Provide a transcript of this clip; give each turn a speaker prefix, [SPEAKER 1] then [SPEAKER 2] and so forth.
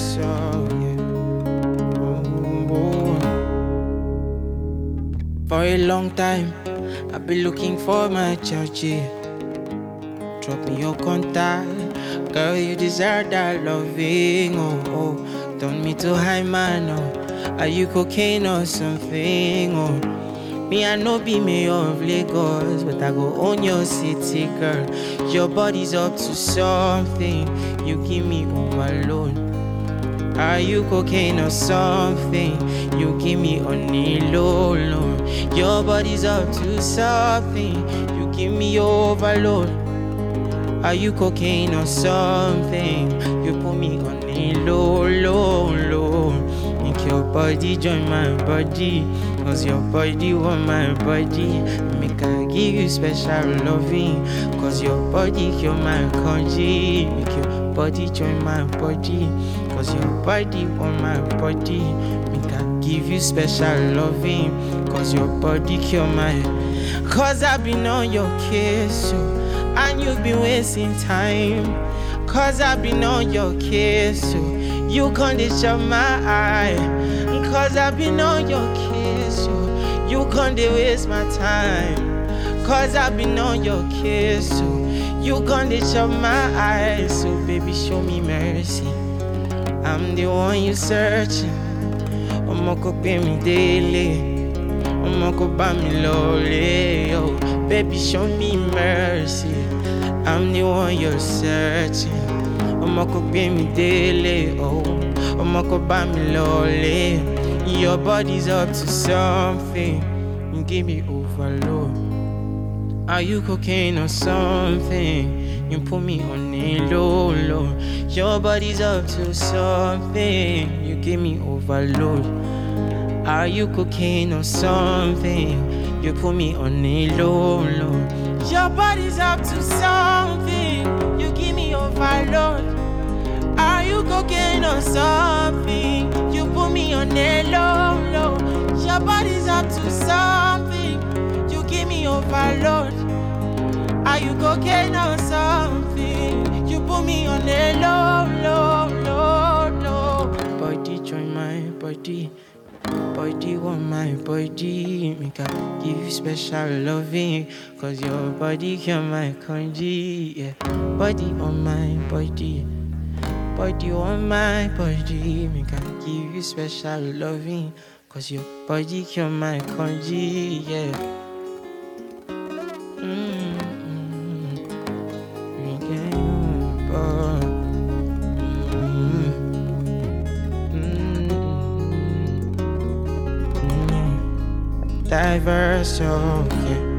[SPEAKER 1] diverse, oh yeah. Oh. For a long time, I've been looking for my Georgie. Drop me your contact, girl, you deserve that loving, oh, oh. Don't me to high man, oh. Are you cocaine or something, oh? Me, I know be mayor of Lagos, but I go own your city, girl. Your body's up to something, you give me overload. Are you cocaine or something? You give me on the low, low. Your body's up to something, you give me overload. Are you cocaine or something? You put me on the low, low, low. Make your body join my body, cause your body want my body. Make I give you special loving, cause your body cure my country. Make your body join my body, cause your body want my body. Make I give you special loving, cause your body cure my. Cause I've been on your case, so, and you've been wasting time. Cause I've been on your case, so you can't shut my eye. Cause I've been on your case, so you can't waste my time. Cause I've been on your case, so you can't shut my eyes. So baby, show me mercy, I'm the one you searching. I'ma go pay me daily, I'ma go buy me lolly, oh. Baby, show me mercy, I'm the one you're searching. I'ma go pay me daily, oh. I'ma go buy me lolly. Your body's up to something, you give me overload. Are you cocaine or something? You put me on the low, low. Your body's up to something, you give me overload. Are you cocaine or something? You put me on the low, low. Your body's up to something, you give me overload. Are you cocaine or something? You put me on the low, low. Your body's up to something, you give me overload. Are you cocaine or something? You put me on the low, low, low, low. Body join my body, body want my body. Make I give you special loving, cause your body cure my country, yeah. Body on my body, body on my body. Make I give you special loving, cause your body cure my country, yeah. Diverse, okay.